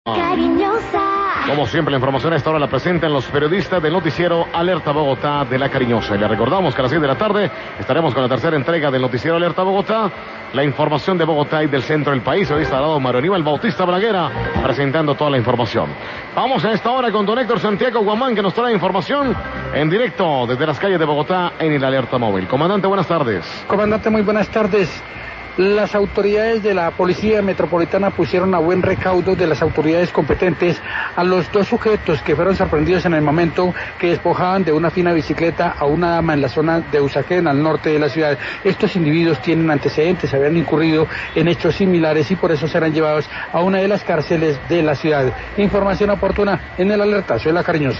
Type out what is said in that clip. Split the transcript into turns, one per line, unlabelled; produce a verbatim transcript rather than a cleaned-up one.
Cariñosa.
Como siempre, la información a esta hora la presentan los periodistas del noticiero Alerta Bogotá de La Cariñosa. Y le recordamos que a las seis de la tarde estaremos con la tercera entrega del noticiero Alerta Bogotá. La información de Bogotá y del centro del país. Hoy está al lado Mario Aníbal Bautista Braguera presentando toda la información. Vamos a esta hora con don Héctor Santiago Guamán, que nos trae información en directo desde las calles de Bogotá en el Alerta Móvil. Comandante, buenas tardes.
Comandante, muy buenas tardes. Las autoridades de la Policía Metropolitana pusieron a buen recaudo de las autoridades competentes a los dos sujetos que fueron sorprendidos en el momento que despojaban de una fina bicicleta a una dama en la zona de Usaquén, al norte de la ciudad. Estos individuos tienen antecedentes, habían incurrido en hechos similares y por eso serán llevados a una de las cárceles de la ciudad. Información oportuna en el Alertazo de La Cariñosa.